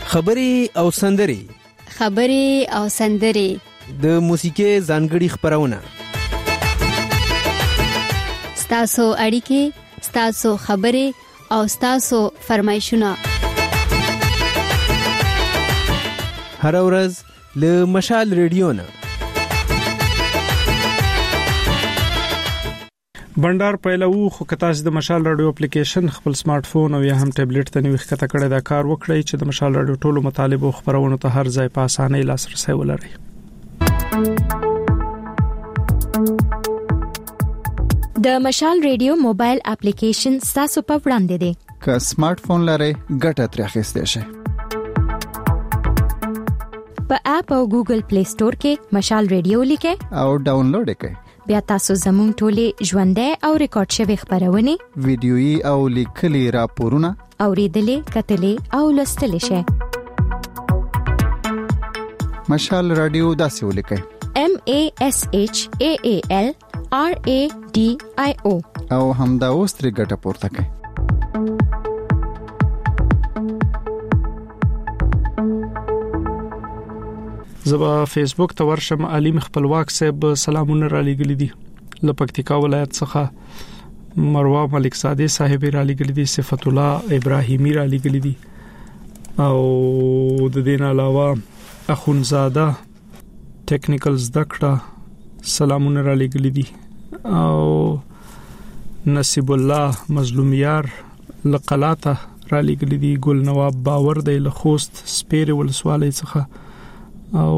خبرې او سندرې د موسیقي ځانګړي خبرونه ستاسو اړیکې، ستاسو خبرې او ستاسو فرمایشونه هر ورځ له مشال ریډیو نه بندر پیلو خو که تاسو د مشال رادیو اپلیکیشن خپل سمارټ فون او یا هم ټابلیټ ته نیو ښکته کړی دا کار وکړئ چې د مشال رادیو ټولو مطالب او خبرونو ته هر ځای په اسانۍ لاسرسي ولرئ. د مشال رادیو موبایل اپلیکیشن تاسو په وړاندې دی. که سمارټ فون لرئ ګټه ترې اخیستئ شئ. په اپ او ګوګل پلی سٹور کې مشال رادیو لیکئ او ډاونلوډ کړئ. بیا تاسو زموږ ټولې ژوندۍ او ریکارډ شوی خبرونه ویډیويي او لیکلي راپورونه اوریدلې، کتلې او لوستلې شئ. مشال رادیو داسې ولیکئ: MASHAALRADIO او همدا اوس ترې ګټه پورته کړئ. زبا فیسبوک ته ورشم. علیم خپلواک صاحب سلامونه را لګل دي. لپکتیکا ولایت څخه مروه ملک ساده صاحب را لګل دي. صفت الله ابراهیمی را لګل دي. او د دین علاوه اخونزاده ټیکنیکل زدکړه سلامونه را لګل دي. او نصیب الله مظلومیار لقلاته را لګل دي. ګل نواب باور دی لخوست سپیر ولسوالۍ څخه. او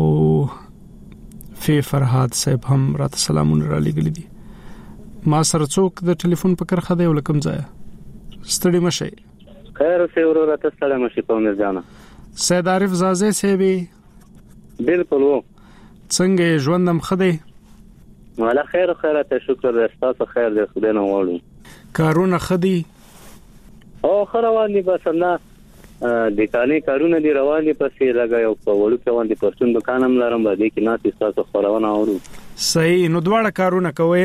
فی فرحات صاحب هم راته سلامونه را لګل دي. ما سره څوک د ټلیفون په کرخه دی ولکم ځای ستړي مشه. خیر اوسې ورور ته سلام شي په مرزانه. سید عارف زازه صاحب بالکل وو. څنګه ژوندم خدای؟ والا خیر ته شکر تاسو خیر دې خدای نو وړو. کارونه خدي او خرواني بس نه د کاني کارونه دی رواني پسې لګایو په وړو کې باندې پرچون دکانم لرم باندې کې ناتې تاسو خروانه اورو. صحیح. نو دواړه کارونه کوي؟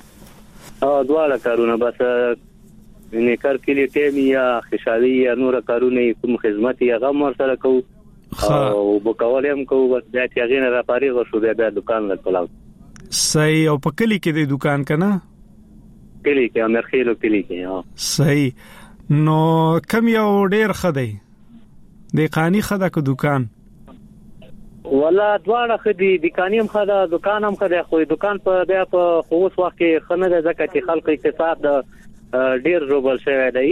دواړه کارونه بس نه کار کلی ټیم یا خوشالي یا نور کارونه کوم خدمت یا غم ورسره کو او بوکولم کو بس دا چې غینه را پاریغ شو بیا دکان لکلاو. صحیح. او په کلی کې د دکان کنه؟ کلی کې امرخیلو کلی کې. صحیح. نو کم یو ډیر خدای د قانی خدا کو دکان؟ ولا دواړه خدي دکانیم خدا دکانم خدا خو دکان په بیا په خوس وخت کې خنه د زکاتي خلک اقتصاد ډیر روبل شوی دی.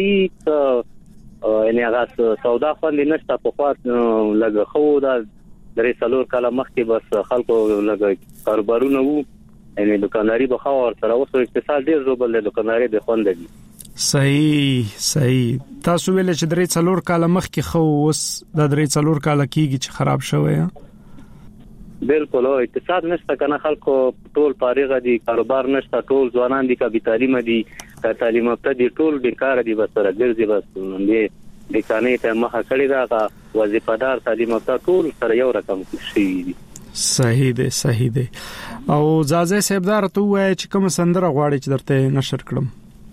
یعنی هغه سودا خوند نشته په خاط لګ خو دا درې څلور کاله مخکې بس خلکو لګ کاروبارونه وو. یعنی دکانداري به خو سره اوس اقتصاد ډیر روبل دی. دکانداري د خوند دی. صحیح. تاسو ویل چې درې څلور کاله مخکې خو اوس د درې څلور کاله کېږي چې خراب شوی. بالکل اقتصاد نشته کنه. خلکو ټول فارغ دي، کاروبار نشته، ټول ځوانان دي، کا بي تعلیم دي، کا تعلیم یافته دي، ټول بیکار دي. بس سره ګرځي. بس دې دکانې ته مخه کړی دا وظیفه‌دار تعلیم یافته ټول سره یو رقم شي دي. صحیح دی. او زازه صاحبدار ته وای چې کوم سندره غواړي چې درته نشر کړم؟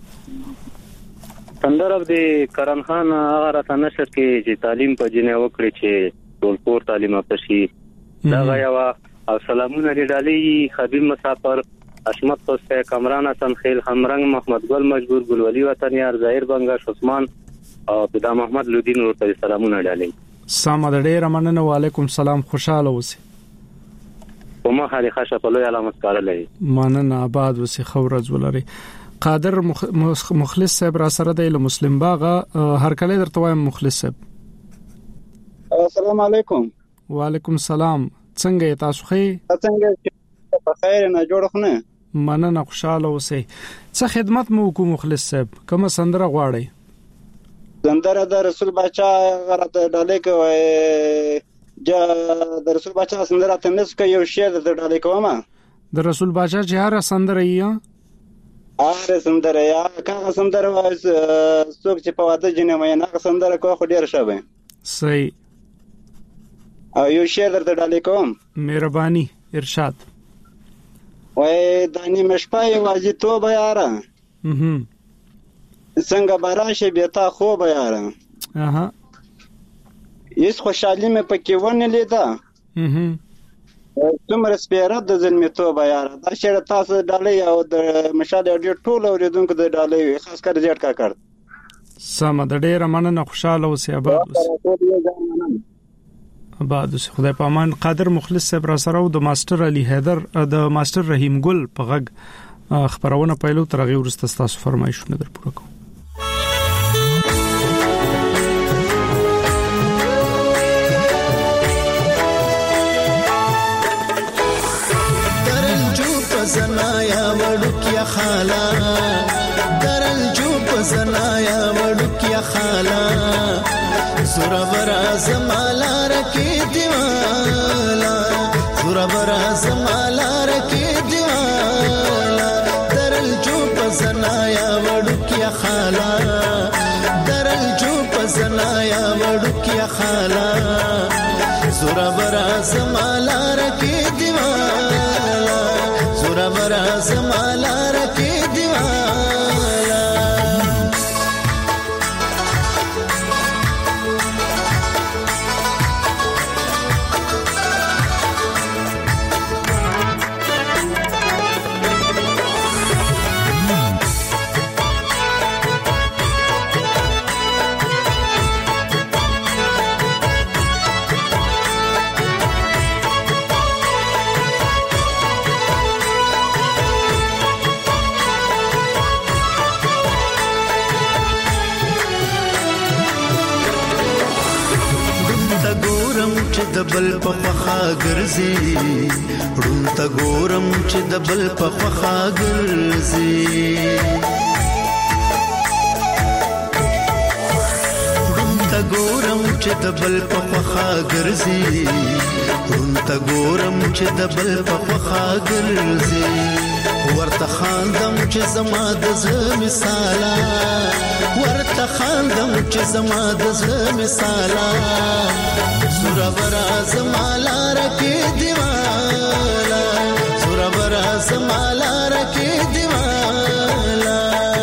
سندره د کرن خان هغه راته نشر کې چې تعلیم په جنې وکړي چې ټول کور تعلیم یافته شي. دا غیا او سلامونه لري خبيب مسافر اشمت توسه کمران حسن خیل همرنګ محمد ګل مجبور ګلولي وطن یار ظاهر بنگاش عثمان او پیدا محمد لودین ورته سلامونه لري. سلام ډېر مننه. وعلیکم سلام. خوشاله اوسئ. کومه خالي خاصه په لوی علامت کار لري. مننه. آباد اوسئ. خورز ولري. قادر مخلص صاحب را سره دی له مسلم باغ. هر کله درته وایم مخلص صاحب. السلام علیکم. وعلیکم سلام. څنګه تاسو ښه؟ څنګه په خیر نه جوړ خونه؟ مننه. خوشاله اوسئ. څه خدمت مو کوم مخلص صاحب؟ کوم سندره غواړئ؟ سندره د رسول بچا غرته ډالې کوي. د رسول بچا سندره ته نس کوي. یو شعر د ډالې کومه د رسول بچا چې هر سندره یې سندره یا کاغه سندره څوک چې په واده جنې مې نه سندره کوه خو ډیر شوه. صحیح. او یو شعر درته ډالې کوم. مهرباني ارشاد. وای دانی مشپای واجی تو بیاره څنګه براشه بیتا خو بیاره هیڅ خوشحالي مې پکې ونه لیده. څومره سپیره د زلمیتوب یاره. دا شعر تاسو ډالۍ او د مشال رادیو ټول اوریدونکو د ډالۍ خاص کر زیات کاکړ. سم د ډېر مننه خوشاله اوسې آباد اوسې خدای په امان. قادر مخلص صاحب را سره او د ماستر علي حیدر د ماستر رحیم ګل په غږ خبرونه پیلو تر هغه وروسته تاسو فرمایشونه در پوره کوم. زنایا وړوکیا خالا درل جو په زنایا وړوکیا خالا زورا برا زمالا رکی دیوالا زورا برا زمالا رکی دیوالا درل جو په زنایا وړوکیا خالا درل جو په زنایا وړوکیا خالا زورا برا زمالا رکی دیوالا زورا برا زمالا رکی دیوالا. د بل په خوا ګرځي ړون ته ګورم چې د بل په خوا ګرځي ړون ته ګورم چې د بل په خوا ګرځي ړون ته ګورم چې د بل په خوا ګرځي ورته خاندم چې زما د زړه مثالا ورته خاندم چې زما د زړه مثالا زورا برا زمالا رکی دیوالا زورا برا زمالا رکی دیوالا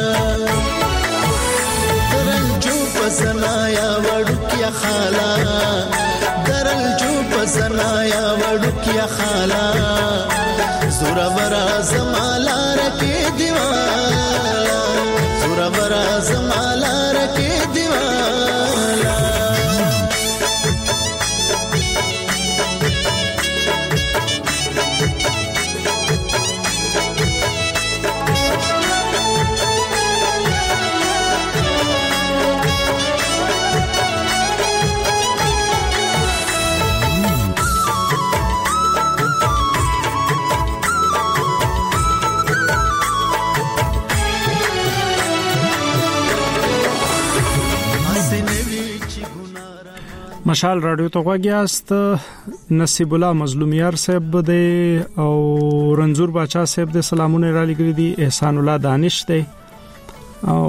درل جو پسنایا وڑکیا خالا درل جو پسنایا وڑکیا خالا زورا برا زمالا رکی دیوالا زورا برا زمالا رکی دیوالا. مشال رادیو ته غوږیاست. نصیب الله مظلومیار صاحب دی او رنزور باچا صاحب د سلامونه را لګری دي. احسان الله دانش دی او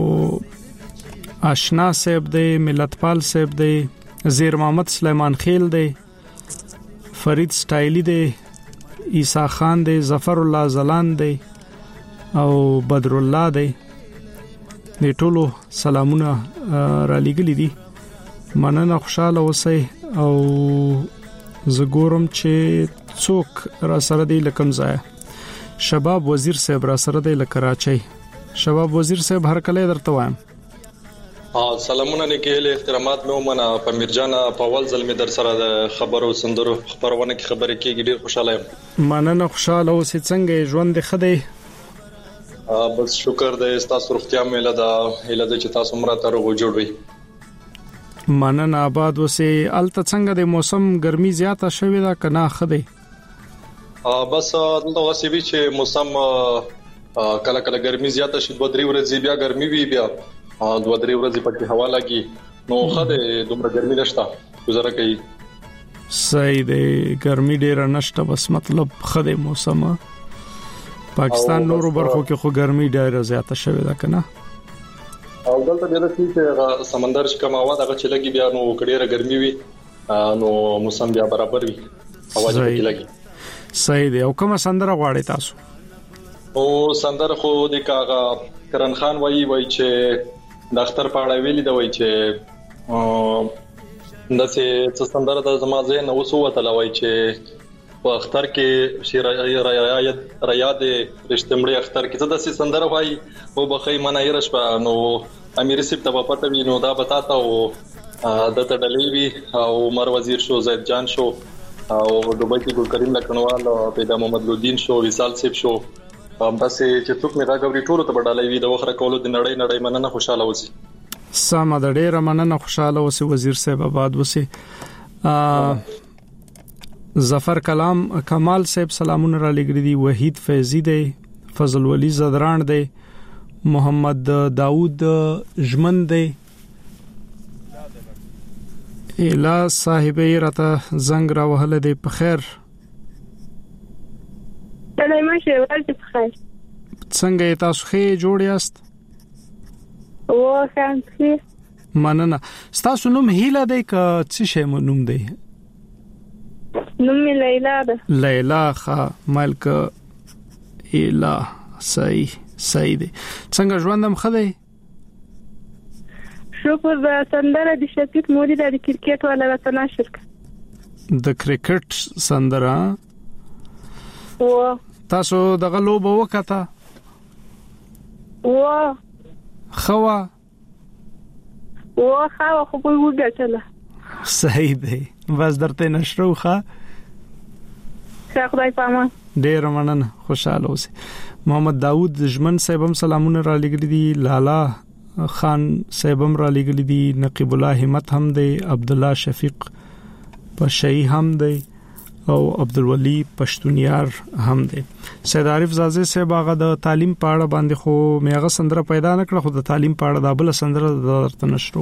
آشنا صاحب دی. ملتپال صاحب دی. زیر محمد سلیمان خیل دی. فرید سټایلی دی. عیسی خان دی. ظفر الله زلان دی او بدر الله دی. د ټولو سلامونه را لګلی دي. مننه خوشاله اوسئ او زګورم چې څوک را سره دی لکم ځای. شباب وزیر صاحب را سره دی لکراچۍ. شباب وزیر صاحب هر کله درته وایم. سلامونه نیکه احترامات مې ومنه. پمیر جان په اول ځل مې در سره د خبرو سندرو خبرونه کې خبرې کېږي. ډیر خوشاله یم. مننه خوشاله اوسئ. څنګه ژوند خدای بس شکر دې تاسو روغتیا مې لدا اله چې تاسو مرته روغ جوړوي. مننه آباد وسه. الته څنګه د موسم ګرمي زیاته شوې ده کنه خدای؟ بس دلته وسه وی چې موسم کله کله ګرمي زیاته شي. 2-3 ورځې بیا ګرمي وی بیا 2-3 ورځې پکې هوا لګي نو خدای دومره ګرمي نشته گزاره کوي. صحیح دی. ګرمي ډیره نشته بس مطلب خدای موسم. پاکستان نورو برخو کې خو ګرمي ډیره زیاته شوې ده کنه. او دلته د رسمي چې سمندر شکم هوا دغه چې لګي بیا نو کډیره ګرمي وي نو موسم بیا برابر وي هوا چې لګي. صحیح دی. او کوم سندره غواړي تاسو؟ او سندره خو د کاغه کرن خان وایي چې د اختر پاړه ویلي دا وایي چې داسې څه سندره د زما ذهن اوس وته لوي چې په اختر کې شیر ریاض رښتمړي اختر کې څه داسې سندره وای او بخې منای رشپا نو امیر سیب ته پته وی نو دا بتاتا او د تډلې وی او عمر وزیر شو زید جان شو او دوبۍ کې ګل کریم لکنوال او پیدا محمد لودین شو وصال سیب شو داسې چې څوک میرا غوړي ټولو ته بډالې وی د وخره کولو د نړۍ مننه خوشاله وسی سم د ډېر مننه خوشاله وسی وزیر صاحب آباد وسی ظفر کمال صاحب سلامونه را لګری دي وحید فیضی دی فضل ولی زدران دی محمد داوود جمن دی الا صاحب راته زنګ را وهله دی په خیر سلام شه ورته په خیر څنګه تاسو خې جوړ یاست او څنګه مننه تاسو نوم هیله دی که څه شی نوم دی نوم لیلا ده لیلا خا مالک الا صحیح دی څنګه ژوندم خدای شکر د سندره د شفیق مودي د کرکټ ولا وطن شرک د کرکټ سندره او تاسو دغه لوبه وکړه او خوا خو په وګټله صحیح دی بس درته نشرو ښه خدای پامان ډیر مننه خوشاله اوسئ محمد داوود جمن صاحب هم سلامونه را لګری دي لالا خان صاحب هم را لګری دي نقیب الله همت هم دی عبد الله شفیق پشئی هم دی او عبدالولی پښتونیار هم دی سید عارف زازه صاحب هغه د تعلیم پاړه باندې خو میغه سندره پیدا نکړه خو د تعلیم پاړه د بل سندره درته نشرو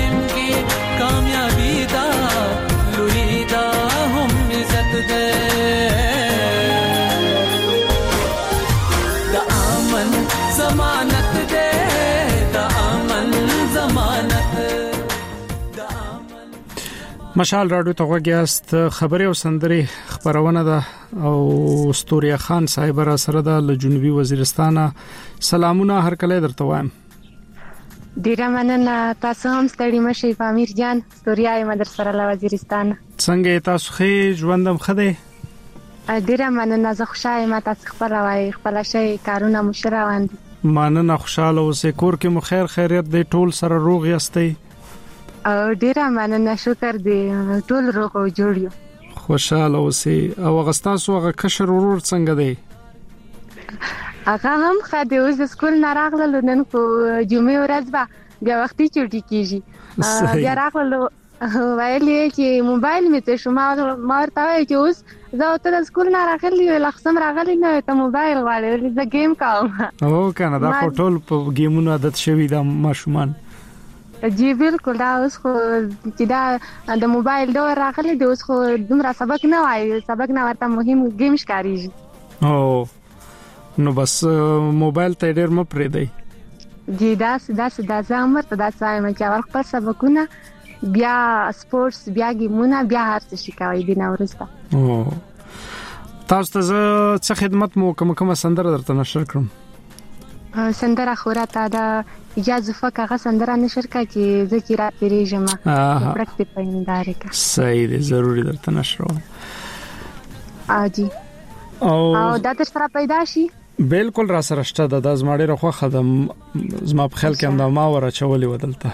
कामयाबी दा लुई दा हम इज्जत दे مشال راډیو ته وګیاست خبري او سندري خبرونه ده او استوریا خان صاحب را سره د جنوبي وزیرستان سلامونه هر کله درته وایم. ډیره مننه، تاسو هم ستړي مشي پامیر جان. استوریا مدر سره له وزیرستان. څنګه تاسو خې ژوندم خده؟ ډیره مننه، زه خوشاله یم. تاسو خپل وای خپل شي کارونه مشروان دي. مننه، خوشاله اوسې. کور کې مو خیر خیریت دی؟ ټول سره روغ یاستئ؟ ډیره مننه، شکر دی، ټول روغ او جوړ یو. خوشاله اوسې. او غستاسو هغه کشر ورور څنګه دی؟ هغه هم خاطر اوس د سکول نه راغله، نن کو جمعې ورځ به بیا وختي چټي کیږي. بیا راغله وایي چې موبایل می ته شما مارته چې اوس زه ته د سکول نه راغلی لخصم راغلی نه ته موبایل غواړې زه گیم کوم. او کنه دا ټول په گیمونو عادت شوی دا ماشومان. جی بالکل، دا اوس خو چې دا د موبایل دور راغلی دی، اوس خو دومره سبق نه وایي، سبق نه ورته مهم گیم ښکاریږي. او نو بس موبایل ته ډېر م پرې دی. جی دا زموږ ته دا څه چې ور خپل سبقونه بیا سپورتس بیا گیمونه بیا هر څه شي کوي د نورسته. او تاسو ته څه خدمت مو کومه سندره درته نشر کړم؟ سندره خورته دا اجازه فکه سندره نشر کا چې ذکر پیریجم پرکټ پیندارې کا. صحیح دی، ضروری درته نشروم. اجي او دا تر سره پیدا شي. بالکل را سره شته د زماړي رخوا خدم زما په خیال کې هم دا ما ور چولې ودلته.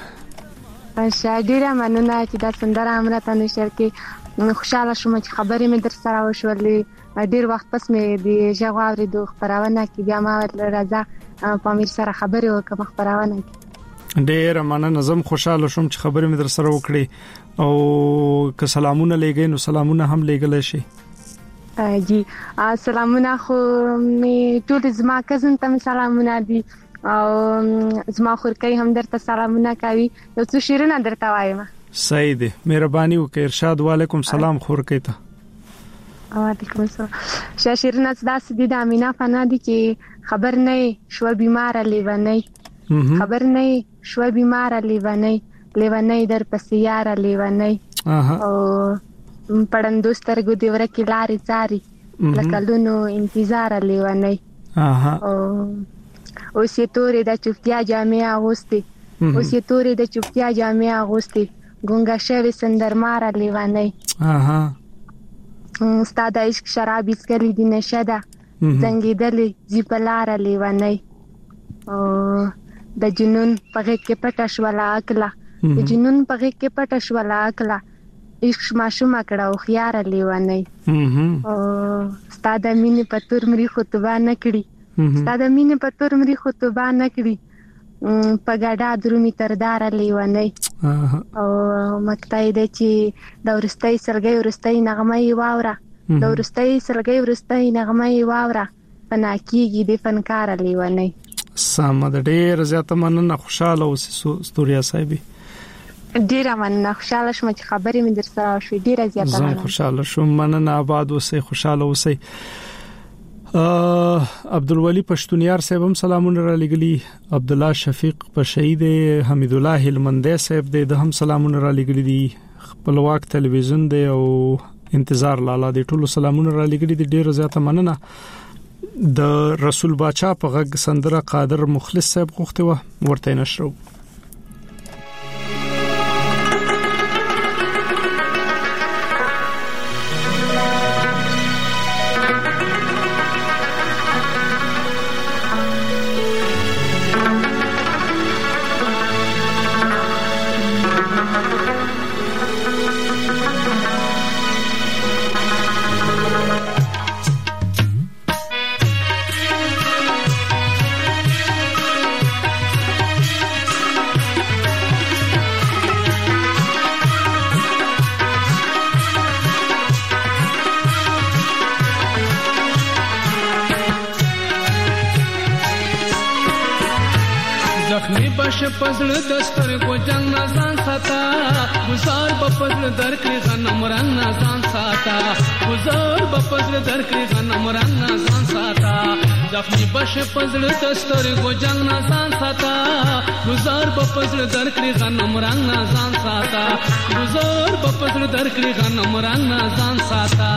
ډیره مننه چې دا سندره امرته نشر کې. خوشاله شوم چې خبرې مې در سره وشولې. ډیر وخت پس مې د جواب د خبرونه کې بیا ما راځه پامیر سره خبرې وکم خبرونه کې. ډیر مننه، زم خوشاله شوم چې خبرې مې در سره وکړې او که سلامونه لګې نو سلامونه هم لګل شي. جی سلامونه خو می ټول زما کزن ته سلامونه دي او زما خورکۍ هم درته سلامونه کوي. یو څه شیرینه درته وایم. صحیح دی، مهرباني وکړئ. ارشاد وعلیکم سلام خورکۍ ته. وعلیکم السلام. شیرینه داس دي د امینا فنا دي چې خبر نه شو بیمار لیونی، خبر نه شو بیمار لیونی در پس یار لیونی. او پړندو سترګو دی ورکی لارې څاري لکلونو انتظار لیونی. اوس یې تورې د چوپتیا جامې اغوستي، اوس یې تورې د چوپتیا جامې اغوستي، ګونګه شوی سندرمار لیونی. ستا د عشق شراب اسکلی دی نشه ده زنګېدلې زی په لاره لیونی. د جنون په غېږ کې پټه شوله عقله، د جنون په غېږ کې پټه شوله عقله، عشق ماشومه کړه هوښیاره لیونی. ستا د مینې په تور مري خطبه نه کړي، ستا د مینې په تور مري خطبه نه کړي، په ګډا درومي تردار لیونی. او مکتای د چې د ورستۍ سلګي ورستۍ نغمه یې واوره، د ورستۍ سلګي ورستۍ نغمه یې واوره، پناکیږي د فنکار لیونی. سم د ډېر زیاته مننه، خوشاله اوسې استوریا صاحب. ډیره مننه، خوشاله شوم چې خبرې مې در سره وشوې. ډیره زیاته مننه. زه خوشاله شوم. مننه، آباد اوسئ، خوشاله اوسئ. عبدالولی پښتونیار صاحب هم سلامونه را لګلی. عبد الله شفیق پشهید، حمید الله هلمندی صاحب د هم سلامونه را لګلی دي. خپلواک تلویزیون دی او انتظار لاله دی، ټول سلامونه را لګلی دي. ډیره زیاته مننه. د رسول باچا په غږ سندره قادر مخلص صاحب غوښته و ورته نشرو. پزړ دستر کو جنگ نزان ساتا گزار په پزړ در کې غنم رنگ نزان ساتا گزار په پزړ پزړه درکړي غنم رنگ نه ځان ساته زخمی بشه پزړه دستر کو جنگ نه ځان ساته گزار په پزړه درکړي غنم رنگ نه ځان ساته گزار په پزړه درکړي غنم رنگ نه ځان ساته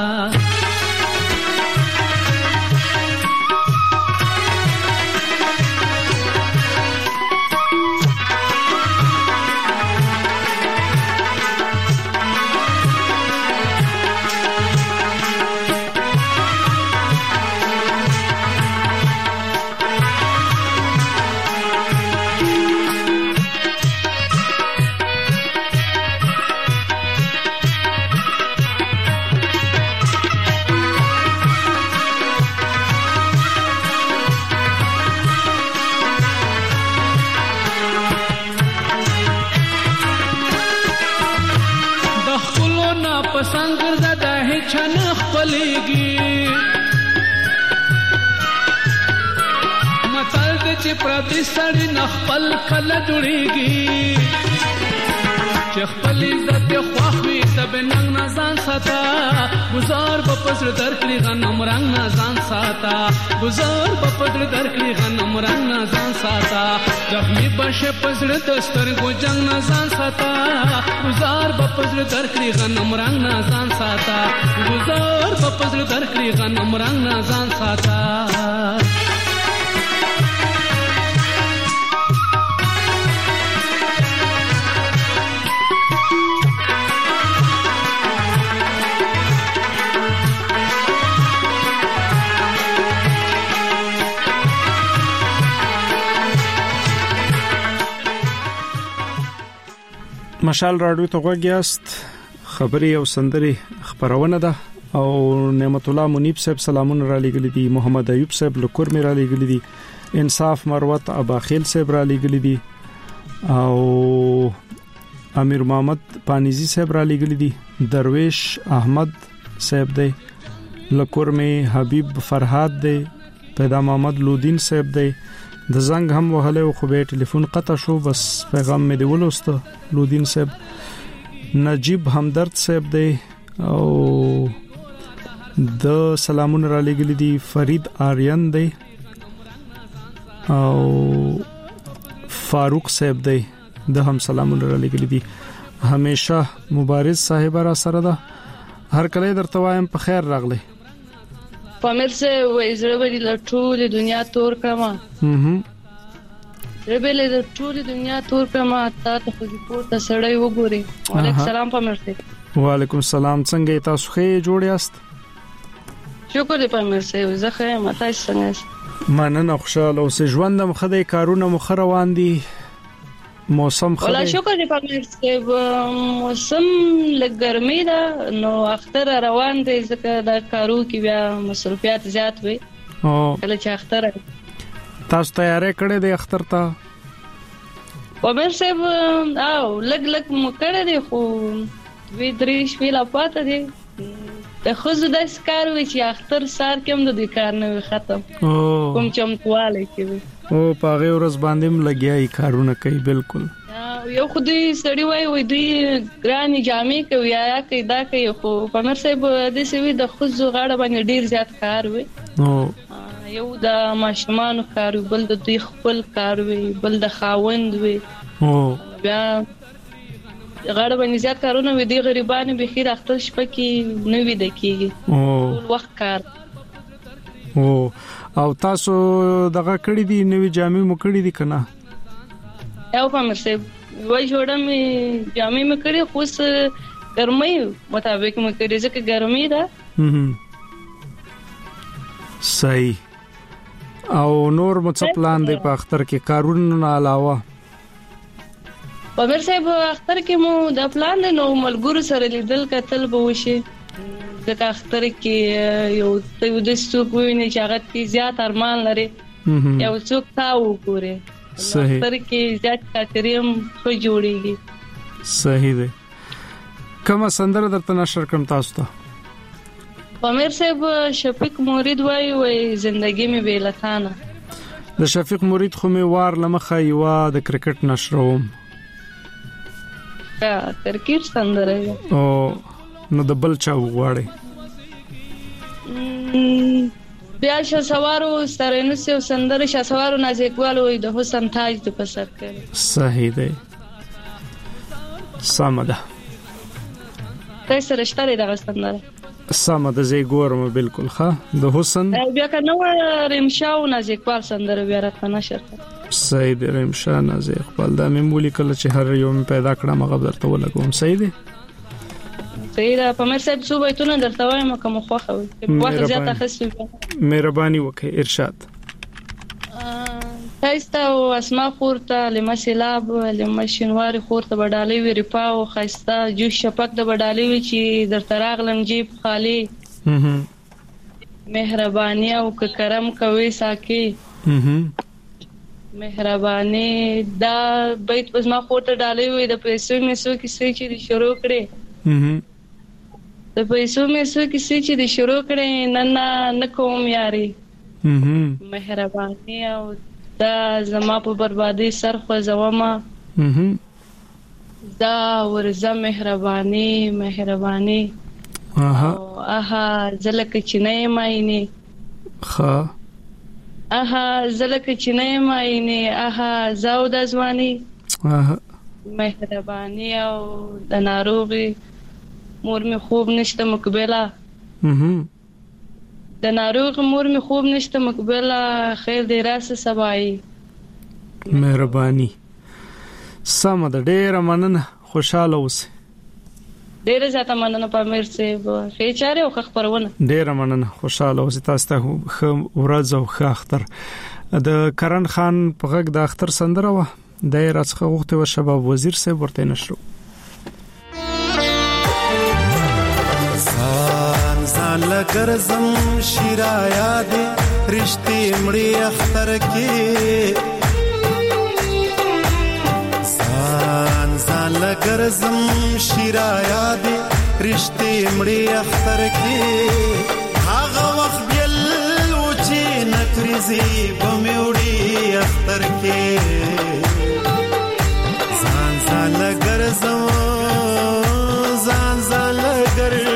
پسنګر زده هیڅ نه خپلېږي متل د چې پردي سړی نه خپل کله جوړېږي چې خپل عزت خوښ وي سب ننګ نه ځان ساته گزار په پزړه درکړي غنم رنګ نه ځان ساته گزار په پزړه درکړي غنم رنګ نه ځان ساته زخمی بشه پزړه دسترګو جنگ نه ځان ساته گزار په پزړه درکړي غنم رنګ نه ځان ساته گزار په پزړه درکړي غنم رنګ نه ځان ساته مشال راډیو ته غوږیاست خبري او سندري خبرونه ده او نعمت الله منیب صاحب سلامونه را لګل دي محمد ایوب صاحب لکور مې را لګل دي انصاف مروت اباخیل صاحب را لګل دي او امیر محمد پانیزی صاحب را لګل دي درویش احمد صاحب دی لکور مې حبیب فرهاد دی پیدا محمد لودین صاحب دی د زنګ هم وهله خو به ټلیفون قطع شو بس پیغام مې دی ولوسته لودین صاحب نجیب همدرد صاحب دی او د سلامون را لګل دي فرید آریان دی او فاروق صاحب دی د هم سلامون را لګل دي همیشه مبارز صاحب را سره ده هر کله درته وایم په خیر راغلی پامیر سے وایزره ویل ټول دنیا تور کما ربل د ټول دنیا تور کما تا ته خو پورته سړی وګوري وعلیکم السلام پامیر سے وعلیکم السلام څنګه تاسو ښه جوړ یاست شکر دې پامیر سے زه ښه یم تاسو څنګه یاست مننه خوشاله اوسې ژوند مخدي کارونه مخروان دي موسم خو ولا شکر دې پامیر سے موسم لګرمي ده نو اختر روان دي ځکه دا کارو کې بیا مصرفيات زیات وي او کله چې اختر تاسو تیارې کړې د اختر ته پامیر سے او لګ مو کړې دي خو وی درې شپې لا پاتې دي د خوځ د سکار وی چې اختر سار کوم د کار نه ختم کوم چمتواله کوي او پاغه ورځ باندې لګیاي کارونه کوي بالکل یو خودي سړی وای دوی ګراني جامې کوي یا کوي دا کوي خو پامیر صاحب د سوي د خوځ غاړه باندې ډیر زیات کار وي یو د ماشومان کار بل د دوی خپل کار وي بل د خاوند وي بیا غاړه باندې زیات کارونه وي دي غریبانو به خیر اختر شپه کې نه وي د کیږي ټول وخت کار او تاسو دغه کړی دي نوې جامې مو کړی دي کنه یو پامیر صاحب وای جوړم جامې مې کړې خو ګرمۍ مطابق مې کړې ځکه ګرمۍ ده صحیح او نور مو څه پلان دی په اختر کې کارونه نه علاوه پامیر صاحب اختر کې مو د پلان دی نو ملګرو سره لیدل کتل به وشي ځکه اختر کې یو د څوک ویني چې هغه کې زیات ارمان لري یو څوک تا وګوري اختر کې زیات کاتریم خو جوړيږي صحیح دی کومه سندره درته نشر کوم تاسو ته پامیر صاحب شفیق مرید وای زندگی می بیلتانه د شفیق مرید خو می وار لمخه یوا د کرکټ نشروم کرکټ سندره او نو د بل چا وغواړي بیا شاسوارو سترینوس او سندره شاسوارو نازکوال وي د حسن تاج د پسر کړي. صحیح دی. سمده تاسو رښتاره د سندره سمده زی ګورم بالکل ښه د حسن بیا کنه رمشاو نازکوال سندره بیا راته نشر. صحیح دی. رمشا نازکوال دا مې مولي کله چې هر یو پیدا کړم هغه درته ولګوم. صحیح دی. صحیح ده. په مې صاحب صوبې تونه درته وایم کوم خوخه وي وخت زیاته خسته. مهرباني وکړئ ارشاد. خایسته او اسماء خورته لمسلاب لمشنوار خورته بدالي وی رپاو خایسته جو شپک د بدالي وی چې درته راغلم جیب خالی مهرباني او کرم کوي ساکي مهرباني دا بیت اسماء خورته ډالي وی د پیسو میسو کیسې چې شروع کړي د پیسو میسو کیسې چې شروع کړي نن کوم یاري مهرباني او دا زما په بربادي سر خو زوما دا ورزه مهرباني اها زلک چنه ماینه خا اها زلک چنه ماینه اها زاو د ځواني مهرباني او د ناروغي مور می خوب نشته مقبله د ناروغ مور می خوب نشته مقبله خیر دې راس سبای. مهرباني. سم د ډېر مننه خوشاله اوسه. ډېر زیاته مننه پامیر صاحب خې چاره او خبرونه. ډېر مننه خوشاله اوسه. تاسو ته ورځ او ښه اختر. د کرن خان په غږ د اختر سندره و د راڅخه وخت و شباب وزیر صاحب ورته نشو. ځان لګرزم شیرایا دې رښتې مړی اختر کې ځان لګرزم شیرایا دې رښتې مړی اختر کې هغه وخت بل و چې نکرزي بموړي اختر کې ځان لګرزم ځان لګرزم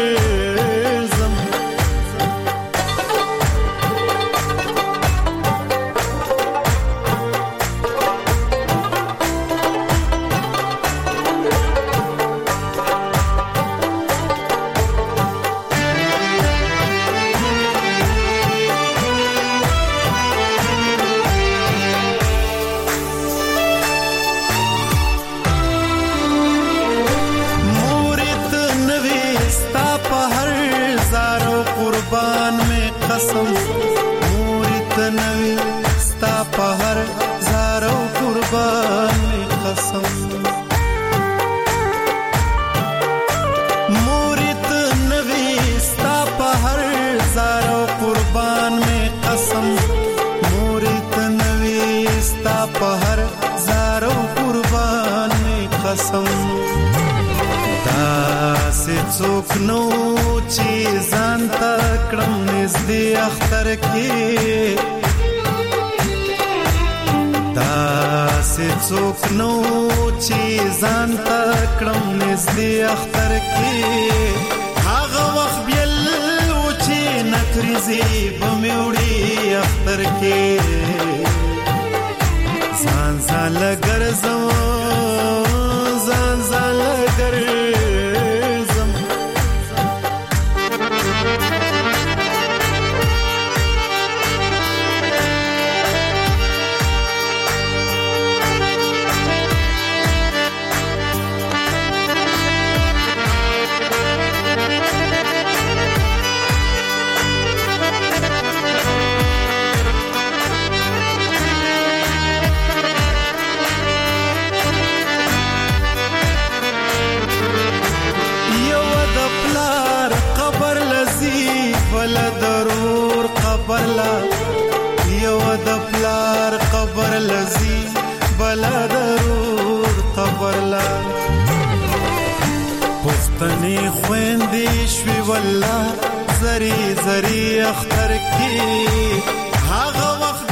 څوک نو چې ځان تکړم نږدې اختر کې داسې څوک نو چې ځان تکړم نږدې اختر کې هغه وخت بل و چې نکرزي بموړي اختر کې ځان لګرزم ځان لګرزم پښتني خويندې شوي والله زري اختر کې هغه وخت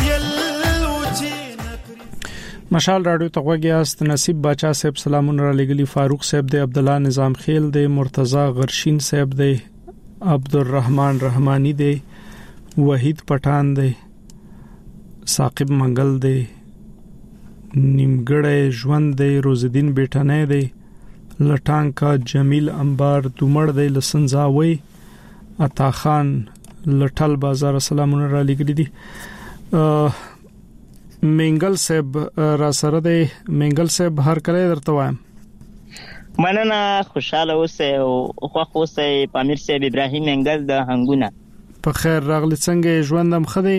مشال رادیو ته غوږیاست. نصیب باچا صاحب سلامونه را لګلی. فاروق صاحب دی، عبد الله نظام خیل دی، مرتضی غرشین صاحب دی، عبدالرحمن رحمانی دی، وحید پټان دی، ثاقب منګل دی، نیمګړی ژوند دی، روزالدین بیٹانه دی، لټانکا جمیل انبار دومړ دی، لسنځاوي عطا خان لټل بازار سلامونه را لګی دي. منګل صاحب را سره دی. منګل صاحب هر کله درته وایم مننه، خوشاله اوسئ او خوښ اوسئ. پامیر صاحب ابراهیم منګل د هنګونه په خیر راغلی، څنګه ژوندم خدي؟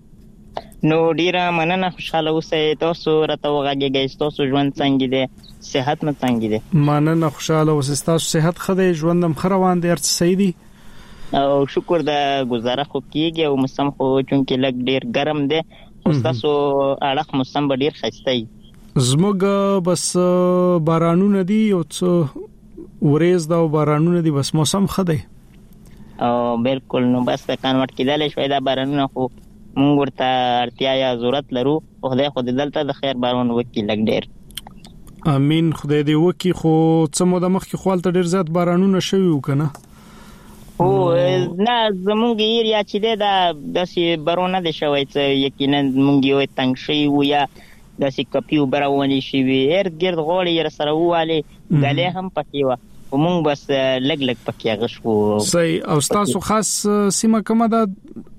نو ډیره مننه، خوشاله اوسئ. تاسو راته وغږیږئ، تاسو ژوند څنګه دی؟ صحت مې څنګه دی؟ مننه، خوشاله اوسئ. تاسو صحت خدي، ژوندم خروان دی، ارڅ صحیح دی او شکر د گزاره خو کیږي او موسم خو چونکی لګ ډیر ګرم دی، خو تاسو اړه موسم به ډیر خسته وي. زموږ بس بارانونه دي او څو ورېز دا بارانونه دي، بس موسم خدي او بالکل. نو بس کنورټ کیدل شوی دا بارانونه، خو مونږ ورته اړتیا یا ضرورت لرو. خدای خو دلته د خیر باران وکي لګ ډیر. امين، خدای دې وکي. خو څه مو د مخ کې خپل ته ډیر زیات بارانونه شوي وکنه؟ او نه زمونږ ایریا چې دا داسې بارونه دي شوی چې یقینا مونږ یو تنگ شي و یا داسې کپیو براونی شي وي ارد گرد غوړي سره واله غلې هم پکې و مونږ بس لګ لګ پکې غشو. صحیح. او تاسو خاص سیمه کومه ده؟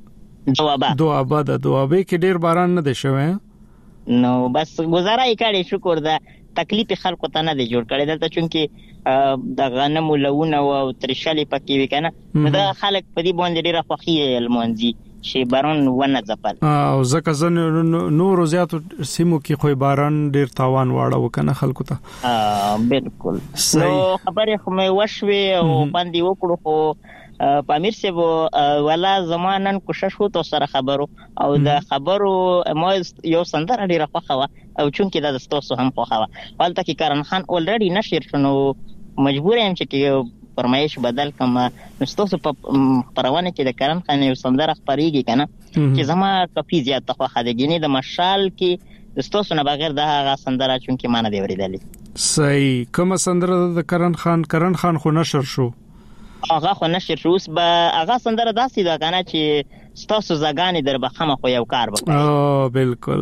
دوابه ده. دوابه کې ډیر باران نه دی شوی. نو بس گزاره یې کړې، شکر ده. تکلیف خلکو ته نه دی جوړ کړی دلته، چونکی د غنمو لونه او ترشالي پکې وی کنه، نو دا خلک په دې باندې ډیره خوښي المنځي چې باران ونه ځپل. او ځکه ځنه نور زیاتو سیمو کې خو باران ډیر تاوان واړه وکنه خلکو ته. بالکل. نو خبره خو مې وشوي او باندې وکړو، خو پامیر صاحب ولا زمانن کوشش وته سره خبرو او د خبرو ما یو سندره ډیره خوښه او چونکی دا تاسو هم خوښه ولته کې کرن خان اولریډي نشر شنو، مجبور یم چې فرمایش بدل کم. نو تاسو په پروانه کې د کرن خان یو سندره خبريږي کنه چې زما کافي زیات خوښه ده، ګینه د مشال کې تاسو نه بغیر دا سندره چونکی مان دی ورېدلې. صحیح. کوم سندره د کرن خان خو نشر شو؟ هغه خو نشر شو. اوس به هغه سندره داسې ده کنه چې تاسو زګانی در بخمه خو یو کار وکړي. بالکل.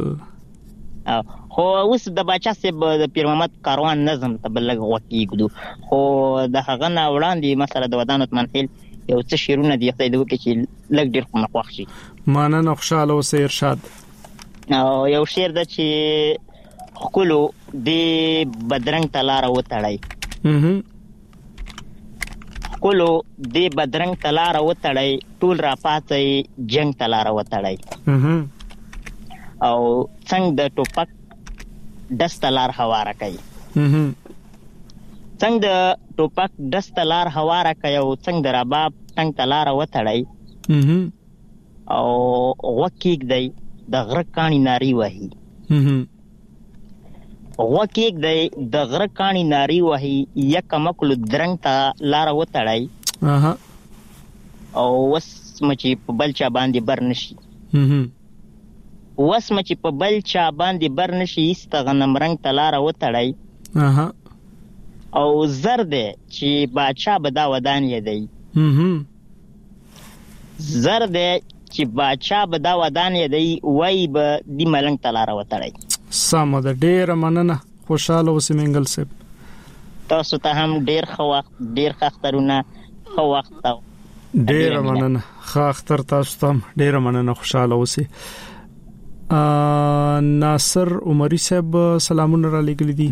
خو اوس د بچا سیب د پیر محمد کاروان نظم ته بلګ وکیګدو، خو د هغه نه وړاندې مثلا د ودانت منحل یو څه شیرونه دی خدای دې وکړي چې لګ ډیر خو نه خوښ شي. مانه خوشاله اوسه ارشاد. او یو شعر د چې خلکو د بدرنګ تلار وتړای، کولو دی بدرنګ تلار وتړای، ټول را پاتې جنگ تلار وتړای، او څنګه د ټوپک دستلار هواره کوي، څنګه د ټوپک دستلار هواره کوي، او څنګه د رباب څنګه تلار وتړای، او وکیک دی د غره کانی ناری وهي، وکیک دی د غره کانی ناری وهي، یک مکل درنګ ته لار وتړای، او وس مچي په بلچا باندې برنشي، وس مچي په بلچا باندې برنشي، است غنم رنگ ته لار وتړای، او زرد چې باچا بدا ودان یدی، زرد چې باچا بدا ودان یدی، وای به دی ملنګ ته لار وتړای. سمه ده، ډیره مننه، خوشاله اوسئ منګل صاحب. تاسو ته هم ډیر ښه وخت، ډیر ښه اخترونه، ښه وخت. ډیره مننه، ښه اختر تاسو ته هم ډیره مننه، خوشاله اوسئ. ناصر عمری صاحب سلامونه را لګل دي،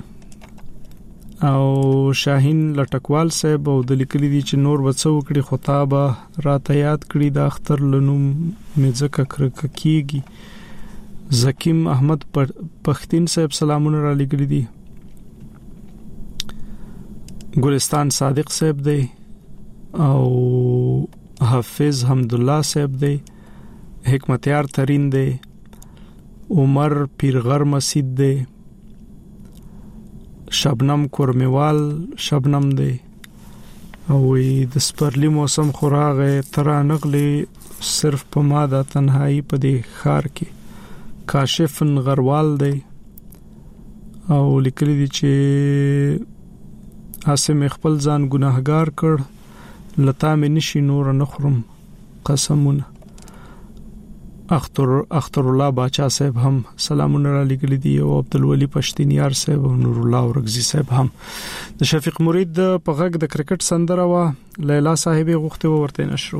او شاهین لټکوال صاحب او د لیکلي دي چې نور وڅو کړي خطابه راته یاد کړي د اختر لنوم مزکه کرک کیږي. زکیم احمد پختین صاحب سلامونه را لګل دي، ګلستان صادق صاحب دی، او حافظ حمدالله صاحب دی، حکمتیار ترین دی، عمر پیرغر مسجد دی، شبنم کورمیوال شبنم دی، او د سپرلی موسم خوراغه ترا نغلی صرف په ما د تنهایی په دی خار کې، کاشف غروال دی، او لیکلی دی چې اسم خپل ځان ګناهګار کړ، لتا مې نشي نور نه خورم قسمونه. اختر الله باچا صاحب هم سلامونه را لګل دي او عبدالولی پښتینیار صاحب او نور الله اورغزي صاحب هم د شفیق مرید په غږ د کرکټ سندره وا لیلا صاحب غوښته ورته نشرو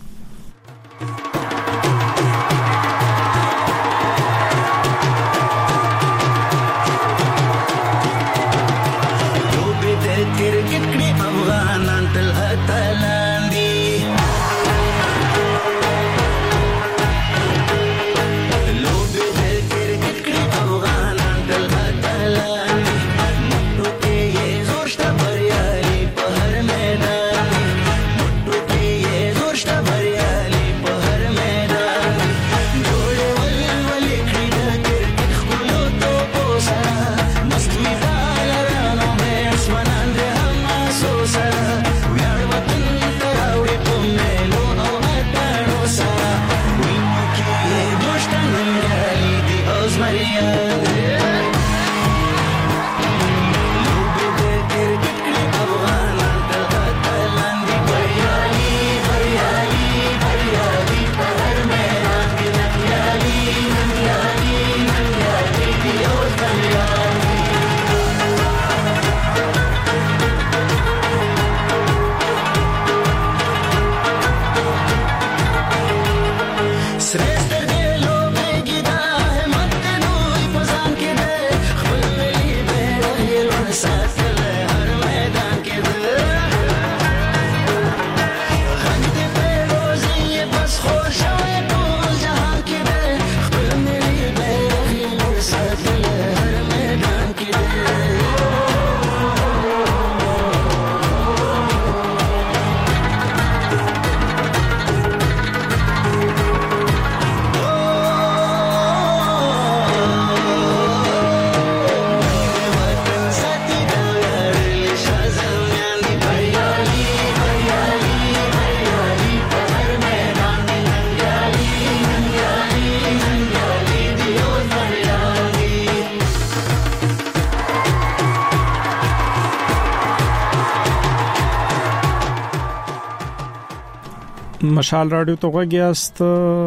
مشال رادیو ته غوږیاست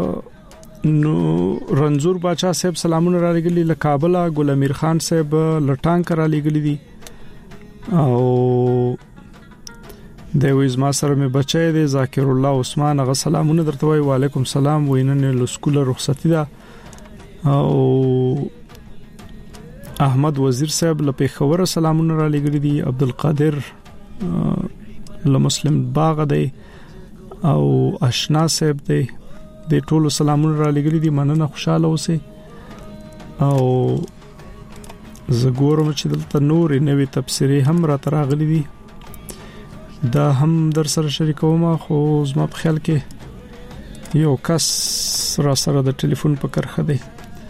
نو رنزور باچا صاحب سلامونه را لګلی له کابل ګل امیر خان صاحب لټان کرا لګلی دي او د ویز ما سره مې بچی دی ذاکر الله عثمان غ سلامونه درته وای وعلیکم سلام وینن له سکول رخصتی ده او احمد وزیر صاحب له پیښور سلامونه را لګلی دي عبدالقادر له مسلم باغ دی او آشنا صاحب دی د ټولو سلامونه را لګلی دي مننه خوشاله اوسئ او زګورم چې دلته نور نوې تفسیری هم را تراغلی دي دا هم در سره شریکوم خو زما په خیال کې یو کس را سره د ټلیفون په کرخه دی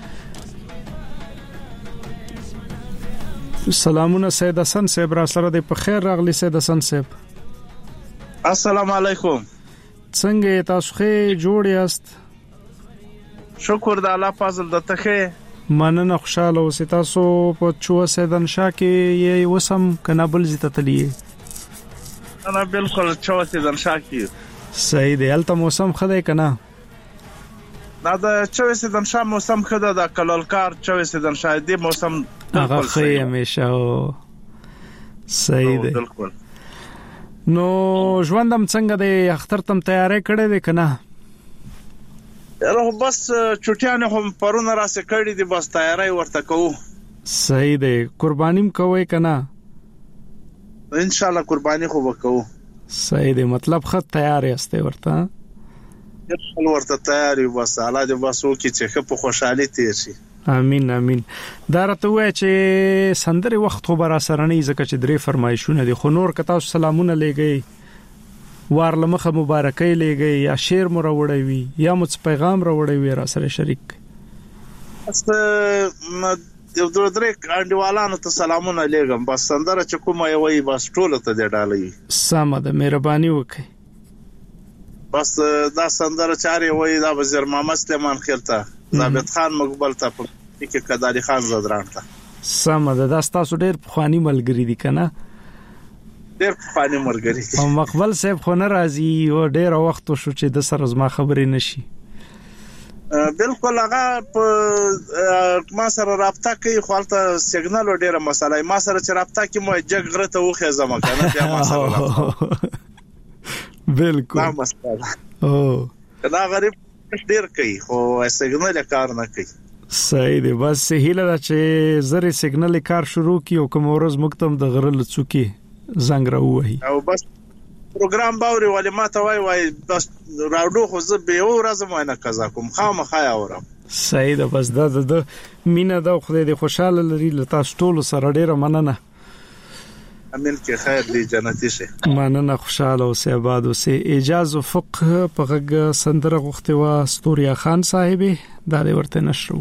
سلامونه سید حسن صاحب را سره دی په خیر راغلی سید حسن صاحب السلام علیکم څنګه تاسو ښه جوړ یاست شکر د الله فضل د تخه مننه خوشاله اوسئ تاسو په چو سیدن شاه کې یې وسم کنه بل زیته تلی انا بالکل چو سیدن شاه کې صحیح دی الته موسم خدای کنه دا د چو سیدن شاه موسم خدای د کلالکار چو سیدن شاه دی موسم هغه خی همیشه صحیح دی بالکل نو ژوندم څنګه د اختر تم تیاری کړې ده کنه یاره بس چټیانه هم پرونه راسه کړې دي بس تیاری ورته کوو صحیح ده قربانیم کوي کنه ان شاء الله قرباني خو وکړو صحیح ده مطلب خط تیار یاست ورته ورته تیاری بس الله دې بس وکړي چې په خوشحالي تیر شي امين امين دا راته وای چې سندره وخت خو برا سره نه ځکه چې درې فرمایشونه دي خو نور کتا سلامونه لګي وارلمخه مبارکي لګي یا شعر مروړی وي یا مڅ پیغام روړی وي را سره شریک است یو درې انډیوالانو ته سلامونه لګم بس سندره چې کومه وي بس ټول ته دی ډالې سم ده مهرباني وکړئ بس دا سندره چاري وي دا وزیر محمد سلیمان خیرته ثابت خان مقبل ته کې کداري خان زدران ته سم ده دا تاسو ډېر خواني ملګری دي کنه ډېر خواني ملګری او مقبل صاحب خو نه راځي او ډېر وخت شو چې د سره زما خبرې نشي بالکل هغه ما سره رابطه کوي خو البته سیګنال ډیره مسله ما سره چې رابطه کوي مو جګره ته وخه زما کنه بیا ما سره بالکل دا مسله دا غریب ډیر کوي خو سیګنال کار نه کوي صحیح دی بس هیله دا چې زری سیګنال کار شروع کی او کوم ورځ مکتم د غره لڅوکی زنګ راوهي او بس پروګرام باوري ولې ما ته وای بس راوډو خو زه به ورځ مې نه قضا کوم خامخا اورم صحیح ده بس دا د مینا د خدای د خوشاله لري لتا ټول سره ډیره مننه امين کې خیر دی جنتی شه مننه خوشاله او سه آباد او سه اجازه فقه په غږ سندره غوښته وا استوریا خان صاحب دا د ورته نشرو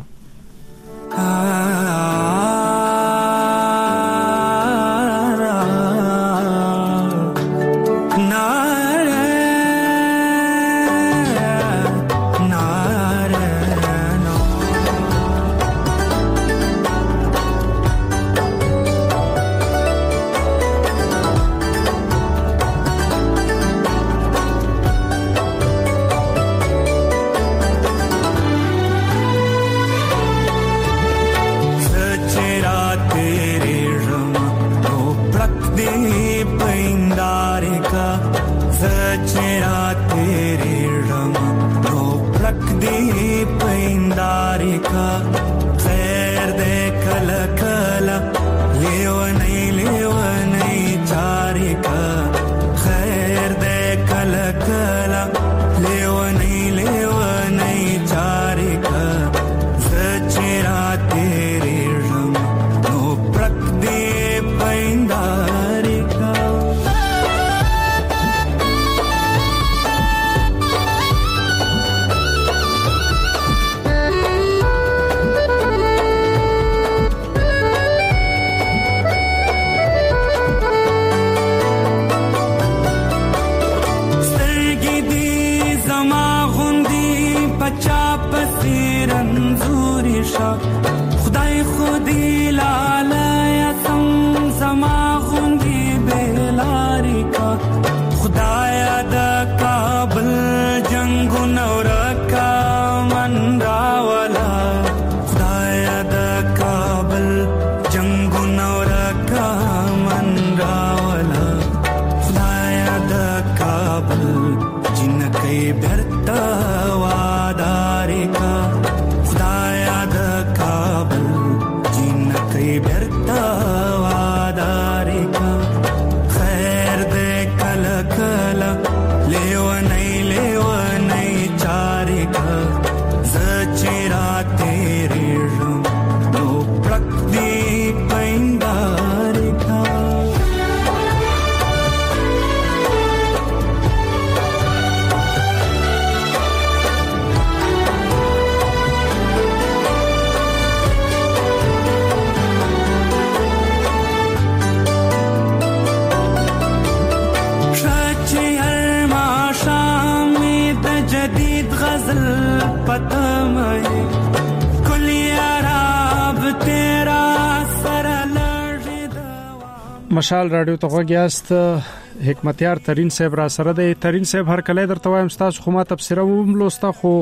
مشال رادیو ته غوښیاست حکمتیار ترین صاحب را سره دی ترین صاحب هر کله درته وایم تاسو خو ما تفسیره وملوسته خو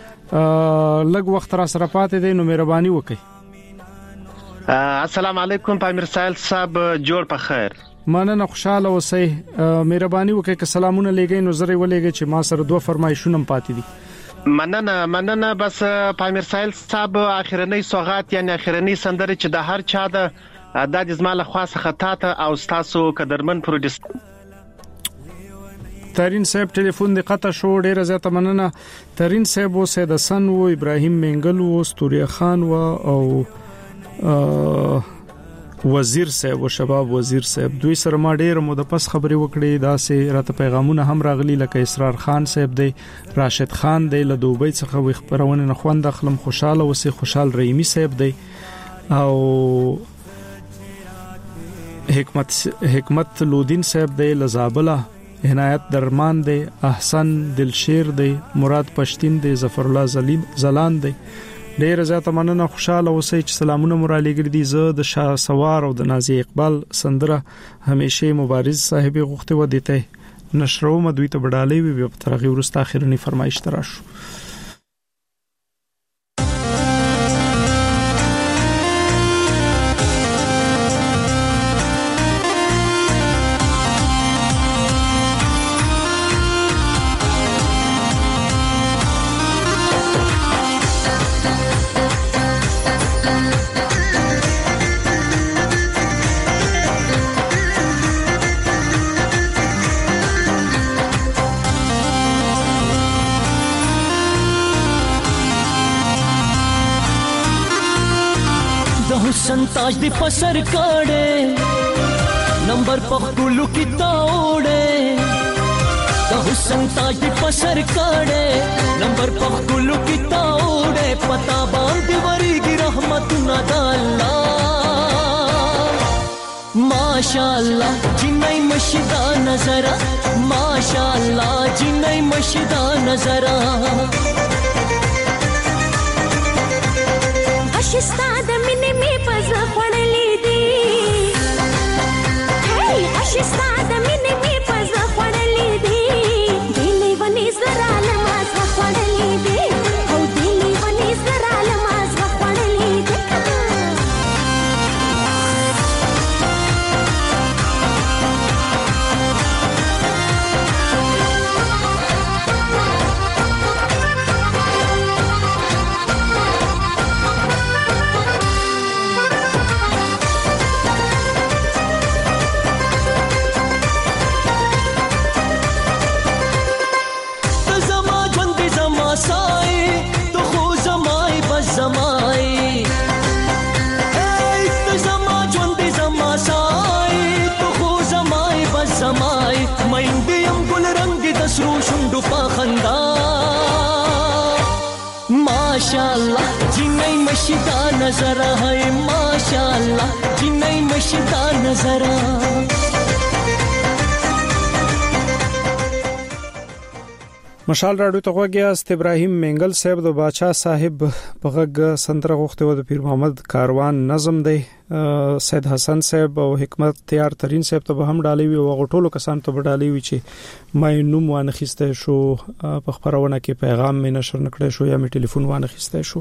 لږ وخت را سره پاتې دی نو مهرباني وکړئ السلام علیکم پامیر سایل صاحب جوړ په خیر مننه خوشاله اوسئ مهرباني وکړئ که سلامونه لګئ نو زری ولېږئ چې ما سره دوه فرمایشونه پاتې دي مننه بس پامیر سایل صاحب اخرنی سوغات یعنی اخرنی سندره چې د هر چا د د زماله خاصه خطا ته او تاسو قدرمن پروډوسر ترین صاحب ټلیفون د قطع شو ډیره زیاته مننه ترین صاحب او سید حسن او ابراهیم منګل او استوریا خان او وزیر صاحب او شباب وزیر صاحب دوی سره ما ډیر مو د پس خبري وکړې دا سه راته پیغامونه هم راغلي لکه اسرار خان صاحب دی راشد خان دی له دوبۍ څخه وي خبرونه نه خوند خپل خوشاله وسه خوشال رحیمی صاحب دی او حکمت لودین صاحب دی لزابله عنایت درمان دی احسن دلشیر دی مراد پښتین دی ظفر الله زلان دی ډیر زیاته مننه خوشاله اوسئ چې سلامونه مرالیګر دي زه د شاه سوار او د نازي اقبال سندره همیشه مبارز صاحب غوښته و دیته نشرو مدوی ته بډالې وي په ترغیب ورسته اخرنی فرمایش تراشو حسن تاج دی پسر کړه نمبر پخلو کی تاوړه د حسن تاج دی پسر کړه نمبر پخلو کی تاوړه پتا باندې ورګي رحمتنا د الله ماشاءالله جنای مشدا نظر ماشاءالله جنای مشدا نظر اشستا د مینې می پز خړلې دي هی اشستا د مینې می پز خړلې دي دلی ونی زرا لماز خړلې دي او دلی ونی زرا لماز خړلې دي माशाअल्लाह जिन्नै मशीदा नजर है माशाअल्लाह जिन्नै मशीदा नजर مشال راډیو ته غوږیاست ابراهیم منګل صاحب د باچا صاحب په غږ سندره غوښته و د پیر محمد کاروان نظم دی سید حسن صاحب او حکمت تیار ترين صاحب ته هم ډالې وی او غټولو کسان ته ډالې وی چې مې نوم وانه خسته شو په خبرونه کې پیغام مې نشر نکړې شو یا مې ټلیفون وانه خسته شو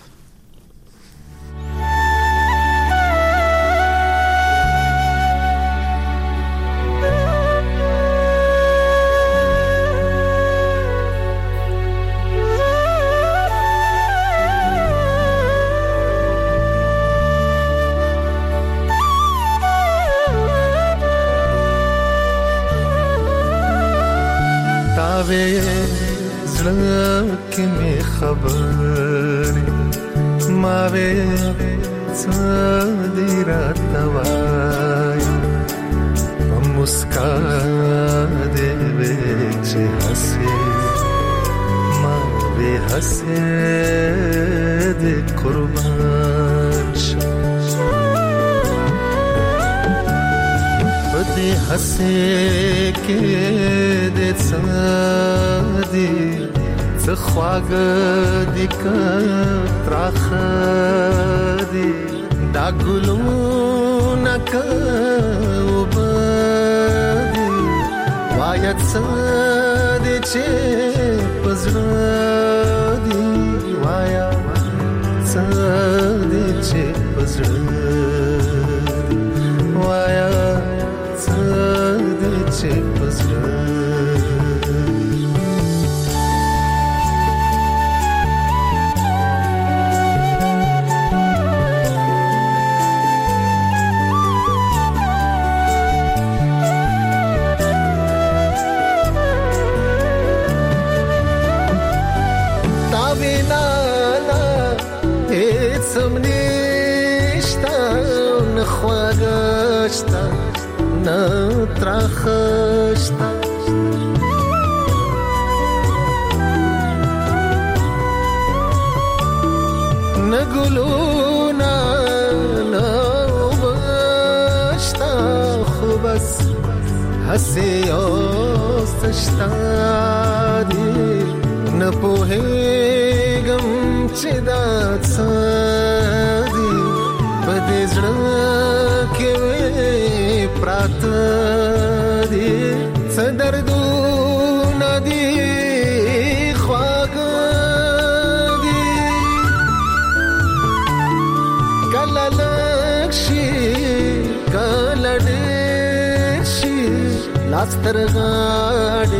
سترغاړي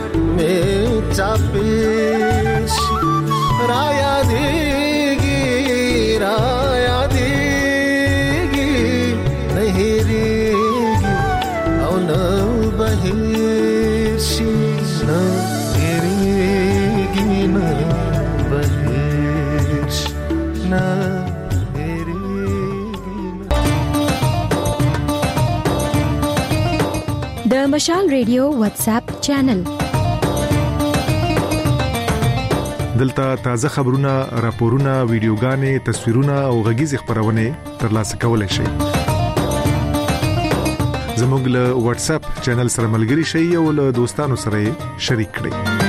مې چاپېش رایا دیږي نه هېرېږي او نه بهېږي نه هېرېږي نه بهېږي نه هېرېږي مشال ریډیو واتس اپ چینل. دلته تازه خبرونه، راپورونه، ویډیوګانې، تصویرونه او غږیز خبرونه ترلاسه کولای شئ. زموږ له واتس اپ چینل سره ملګري شئ او له دوستانو سره شریک کړئ.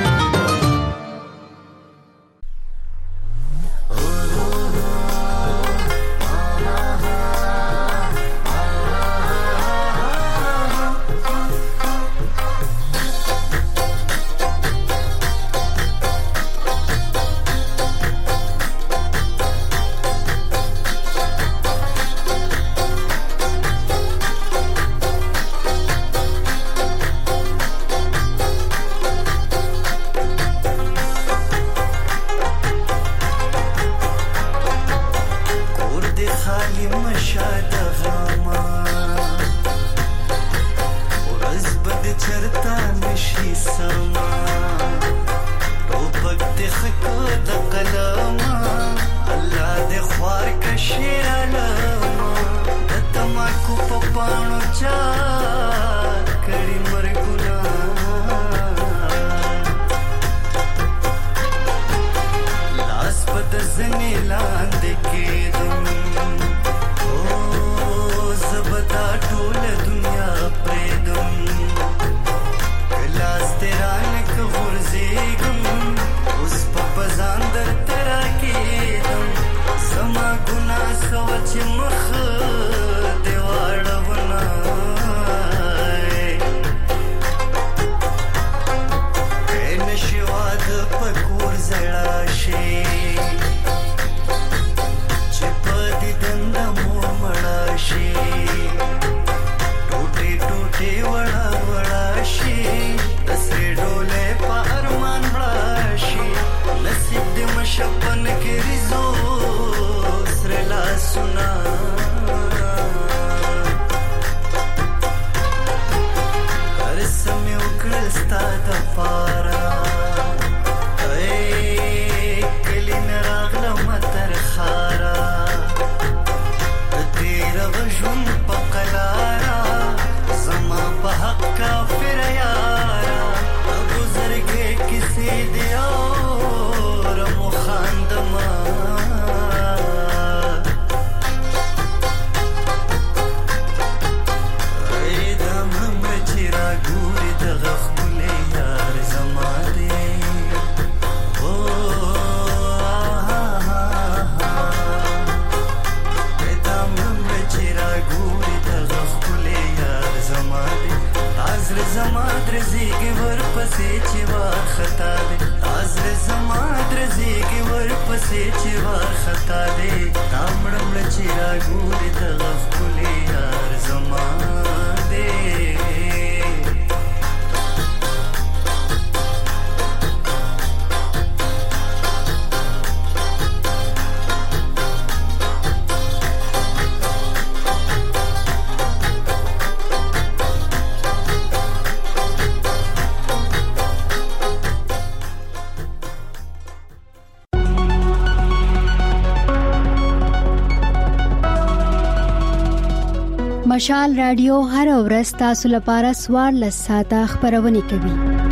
مشال رادیو هر ورځ تاسو لپاره 14 ساعته خبرونه کوي.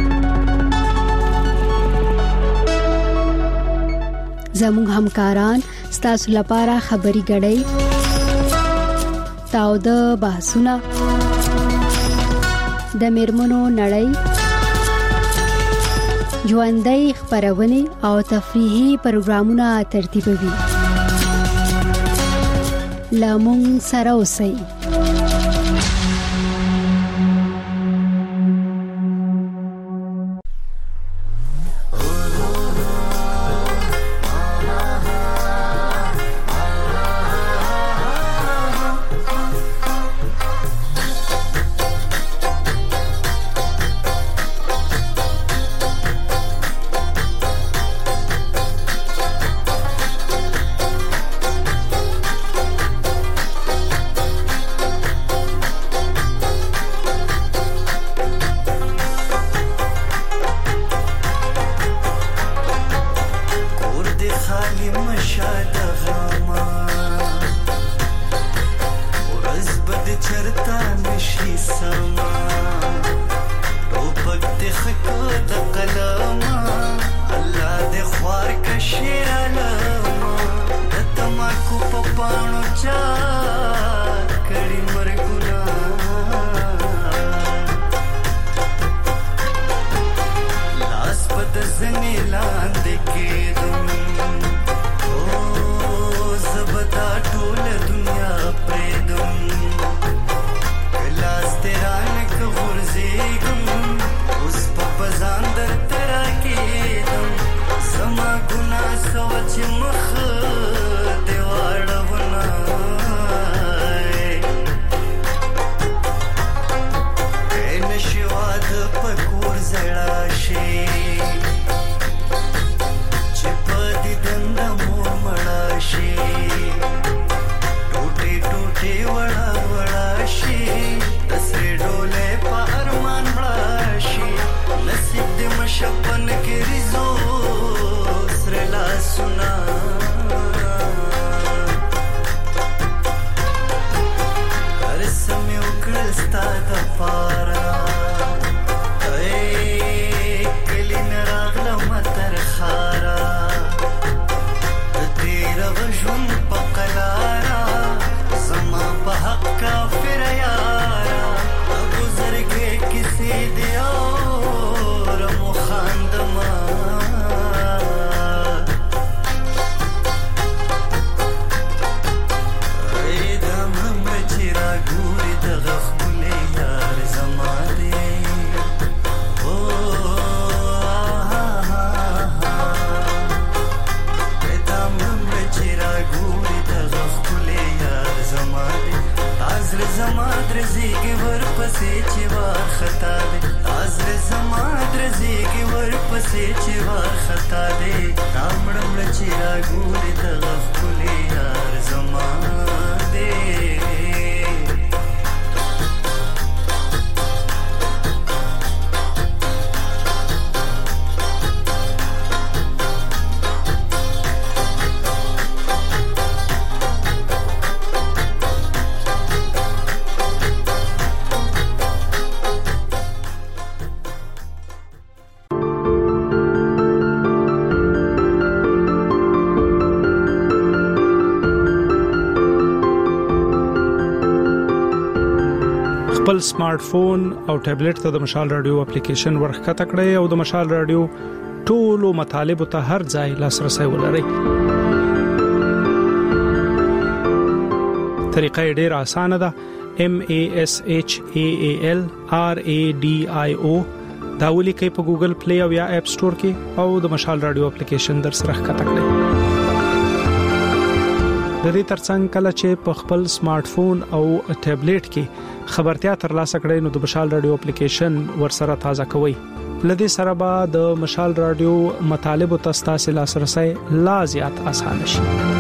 زموږ همکاران تاسو لپاره خبري غړي تاو د بحثونه د میرمنو نړۍ ژوندۍ خبرونه او تفریحي پروګرامونه ترتیبوي. لامون سره اوسئ. چرتا نشي سما بدن کې ريزو سره لا سنا ارسم یو کړل ستاد پارا اے کلین راغله متر خارا تیر وجون پقلارا زما په حق کافر یارا گزر کے کسی دیا رمو خاندما ایدام مچرا گوری دغخ بلی یار زما دی ایدام مچرا گوری دغخ بلی یار زما دی ازر زما درزیگی ور پسی چی وار خطا دی ازر زما درزیگی ور پسی چی وار خطا دی نامڑم لچی را گوری دغف کلی یار زما دی خپل سمارټ فون او ټابلیټ ته د مشال رادیو اپلیکیشن ورخکته کړئ او د مشال رادیو ټولو مطالب ته هر ځای لاسرسي ولرئ. طریقه ډیره اسانه ده. MASHALRADIO دا ولیکئ په ګوګل پلی او یا اپ سٹور کې او د مشال رادیو اپلیکیشن در سره ښکته کړئ. د دې ترڅنګ کله چې په خپل سمارټ فون او ټابلیټ کې خبرتیا ترلاسه کړئ نو د مشال رادیو اپلیکیشن ورسره تازه کوئ. لدې سره به د مشال رادیو مطالب او تاسو لاسرسي لا زیات اسانه شي.